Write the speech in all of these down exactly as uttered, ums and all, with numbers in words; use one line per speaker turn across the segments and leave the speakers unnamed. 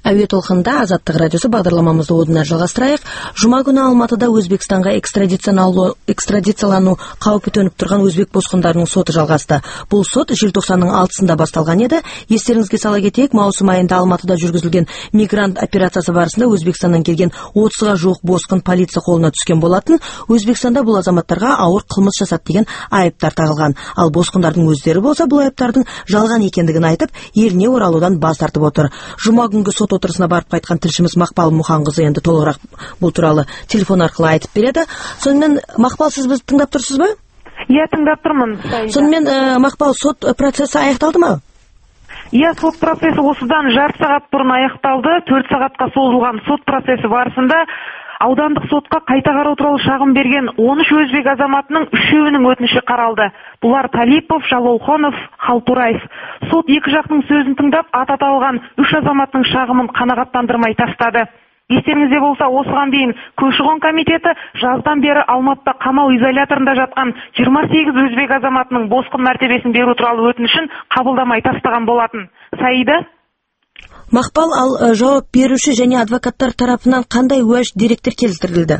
Әуе толқында Азаттық радиосы бағдарламамызды одына жалғастырайық. Жұма күні Алматыда Өзбекстанға экстрадициялану қаупі төніп тұрған өзбек босқындарының соты жалғасты. Бұл сот желтоқсанның алтысында басталған еді. Естеріңізге сала кетейік, маусым айында Алматыда жүргізілген мигрант операциясы барысында Өзбекстаннан келген отызға жуық босқын полиция қолына түскен болатын. Өзбекстанда бұл азаматтарға ауыр қылмыс жасады деген айыптар тағылған. Ал босқындардың өздері болса, бұл айыптардың жалған екендігін айтып, еліне оралудан бас тартып отыр. Жұма күнгі сот отырысына барып қайтқан тілшіміз Мақпал Мұханқызы енді толығырақ бұл туралы телефон арқылы айтып береді. Сонымен, Мақпал, сіз бізді тыңдап тұрсыз ба?
Иә, тыңдап тұрмын.
Сонымен, Мақпал, сот процесі аяқталды ма?
Иә, сот процесі осыдан жарты сағат бұрын аяқталды. төрт сағатқа созылған сот процесі барысында аудандық сотқа қайта қарау туралы шағым берген он үш өзбек азаматының үшеуінің өтініші қаралды. Бұлар Талипов, Жалолхонов, Халтураев. Сот екі жақтың сөзін тыңдап, ат аталған үш азаматтың шағымын қанағаттандырмай тастады. Естеріңізде болса, осыған дейін көші-қон комитеті жаздан бері Алматыда қамау изоляторында жатқан жиырма сегіз өзбек азаматының босқын мәртебесін беру туралы өтінішін қабылдамай тастаған болатын. Саида?
Мақпал, ал жауап беруші және адвокаттар тарапынан қандай уәж деректер келтірілді?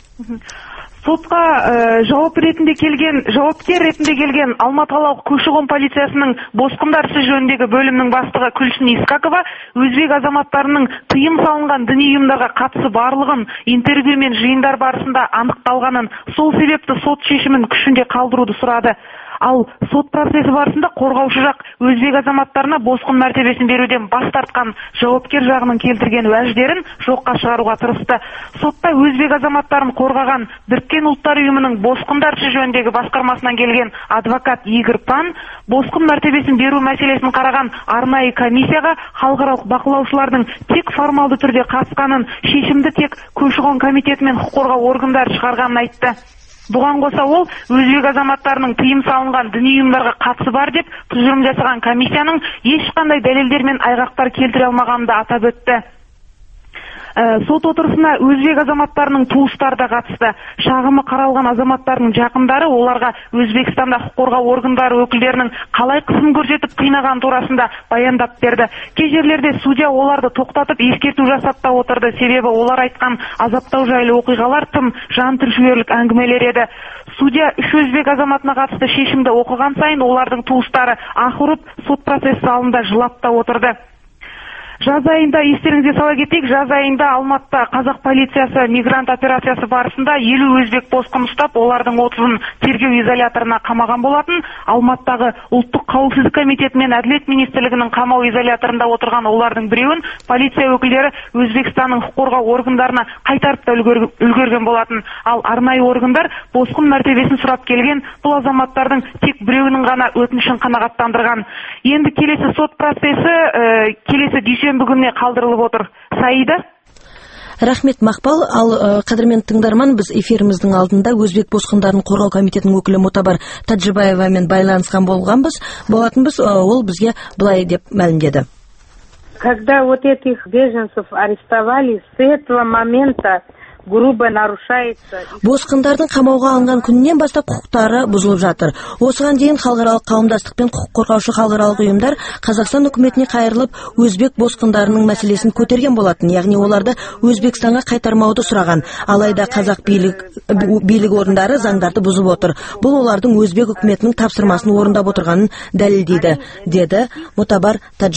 Сотқа ә, жауап ретінде келген, жауапкер ретінде келген Алматы қалалық көші-қон полициясының босқындар ісі жөніндегі бөлімнің бастығы Күлшін Искакова өзбек азаматтарының тыйым салынған діни ұйымдарға қатысы барлығын интервью мен жиындар барысында анықталғанын, сол себепті сот шешімін күшінде қалдыруды сұрады. Ал сот процесі барысында қорғаушы жақ өзбек азаматтарына босқын мәртебесін беруден бас тартқан жауапкер жағының келтірген уәждерін жоққа шығаруға тырысты. Сотта өзбек азаматтарын қорғаған Біріккен ұлттар ұйымының босқындар ісі жөніндегі басқармасынан келген адвокат Игорь Пан босқын мәртебесін беру мәселесін қараған арнайы комиссияға халықаралық бақылаушылардың тек формалды түрде қатысқанын, шешімді тек көші-қон комитеті мен құқық қорғау органдары шығарғанын айтты. Бұған қоса ол өзбек азаматтарының тыйым салынған діни ұйымдарға қатысы бар деп тұжырым жасаған комиссияның ешқандай дәлелдер мен айғақтар келтіре алмағанын да атап өтті. Сот отырысына өзбек азаматтарының туыстары да қатысты. Шағымы қаралған азаматтардың жақындары оларға Өзбекстанда құқық қорғау органдары өкілдерінің қалай қысым көрсетіп қинаған турасында баяндап берді. Кей жерлерде судья оларды тоқтатып ескерту жасап та отырды. Себебі олар айтқан азаптау жайлы оқиғалар тым жан түршігерлік әңгімелер еді. Судья үш өзбек азаматына қатысты шешімді оқыған сайын олардың туыстары аһ ұрып сот процесі залында жылап та отырды. Жаз айында, естеріңізге сала кетейік, жаз айында Алматыда қазақ полициясы мигрант операциясы барысында елу өзбек босқын ұстап, олардың отызын тергеу изоляторына қамаған болатын. Алматыдағы ұлттық қауіпсіздік комитеті мен әділет министрлігінің қамау изоляторында отырған олардың біреуін полиция өкілдері Өзбекстанның құқық қорғау органдарына қайтарып та үлгерген болатын. Ал арнайы органдар босқын мәртебесін сұрап келген бұл азаматтардың тек біреуінің ғана өтінішін қанағаттандырған. Енді келесі сот процесі келесі дүйсенбі күніне қалдырылып отыр. Саида?
Рахмет, Мақпал. Ал қадірмен тыңдарман, біз эфиріміздің алдында өзбек босқындарын қорғау комитетінің өкілі Мутабар Таджибаевамен байланысқан болғанбыз. Болатынбыз, ол бізге былай деп мәлімдеді.
Когда вот этих беженцев арестовали, с этого момента грубо нарушается.
Босқындардың қамауға алынған күннен бастап құқықтары бұзылып жатыр. Осыған дейін халықаралық қауымдастық пен құқық қорғаушы халықаралық ұйымдар Қазақстан үкіметіне қайырылып, өзбек босқындарының мәселесін көтерген болатын, яғни оларды Өзбекстанға қайтармауды сұраған. Алайда қазақ билік билік орындары заңдарды бұзып отыр. Бұл олардың өзбек үкіметінің тапсырмасын орындап отырғанын дәлелдейді, деді Мутабар Таджибаев.